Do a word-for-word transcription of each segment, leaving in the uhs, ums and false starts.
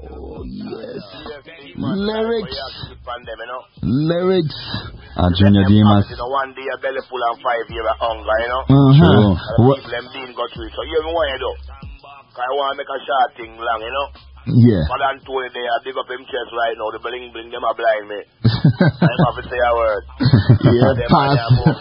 Oh, yes. Lyrics. Lyrics. Ah, Junior Demas. You know, one day a belly full and five year of hunger, you know? Uh-huh. What? People them didn't go through it. So you know what you do? Because I want to make a short thing long, you know? Yeah. But I'm told they are big up him chest right now. The bling bling them are blind me. I have to say a word. Yeah, pass.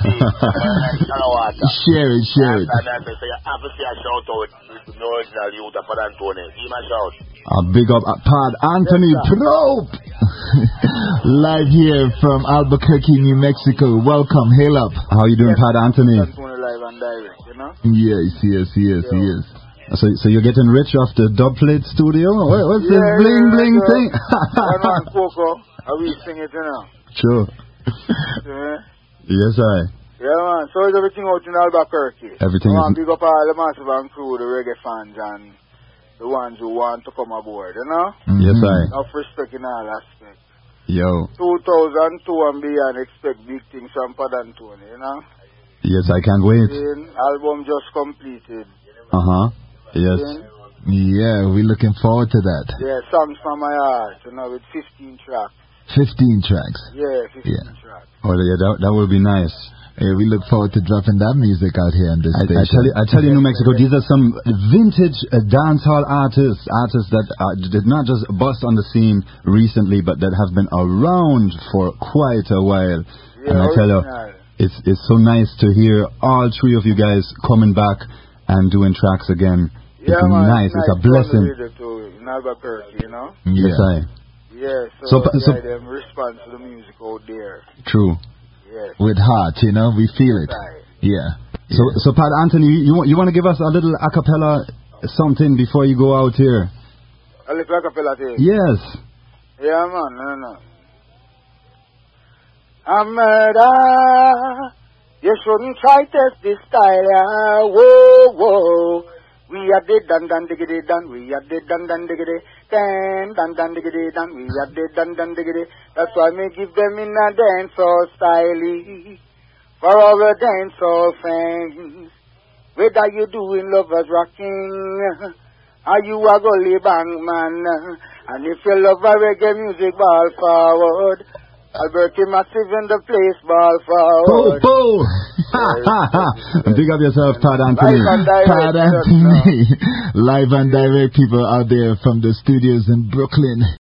Share it, share it. I have to say a shout out to the original youth of Father Anthony. Give him a shout. A big up uh, Pad Anthony Probe. Live here from Albuquerque, New Mexico. Welcome, hail up. How you doing, yes, Pad Anthony? Live and direct, you know? Yes, yes, yes, Yo. yes. So, so you're getting rich off the dub plate studio? What, what's yeah, this bling yeah, bling yeah. thing? One man Coco, how we sing it, you know? Sure. Yeah. Yes, I. Yeah, man. So is everything out in Albuquerque? Everything I want is... to big up all the massive and crew, the reggae fans, and the ones who want to come aboard, you know? Mm-hmm. Yes, I. Enough respect in all aspects. Yo. two thousand two and beyond, expect big things from Pad Anthony, you know? Yes, I can't wait. Then, album just completed. Uh-huh. Yes. Then, yeah, we're looking forward to that. yeah, songs from my heart, you know, with fifteen tracks. fifteen tracks. Yeah, fifteen Yeah. tracks. Oh, yeah, that, that will be nice. Yeah, we look forward to dropping that music out here in this I, station. I tell you, I tell you, New Mexico, these are some vintage uh, dancehall artists, artists that uh, did not just bust on the scene recently, but that have been around for quite a while. Yeah, and I tell you, it's it's so nice to hear all three of you guys coming back and doing tracks again. Yeah, it's man, nice. It's, nice a blessing. To in Albuquerque, you know? Yeah. Yes, I. Yeah, so, So, so yeah, them respond to the music out there. True. Yes. With heart, you know, we feel it. Right. Yeah. So, yeah. so Pat Anthony, you want you want to give us a little a cappella something before you go out here? A little acapella thing? Yes. Yeah, man, no, no. A murder. You shouldn't try test this style, yeah. Whoa, whoa. We are dead, dan, dan, diggity, dan. We are dead, dan, dan, diggity, dan, dan, dan, diggity, dan. We are dead, dan, dan, diggity. That's why me give them in a dancehall style. For our dancehall fans. Whether you doing lovers rocking, or you a gully bang man. And if you love a reggae music, ball forward. Alberti Massive in the place, ball forward. Boo, boo. Big up yourself, Pat Anthony. Live and direct, Pat Anthony. Live and direct, people out there from the studios in Brooklyn.